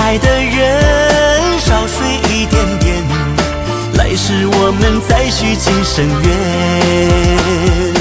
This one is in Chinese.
爱的人少睡一点点，来世我们再续今生缘。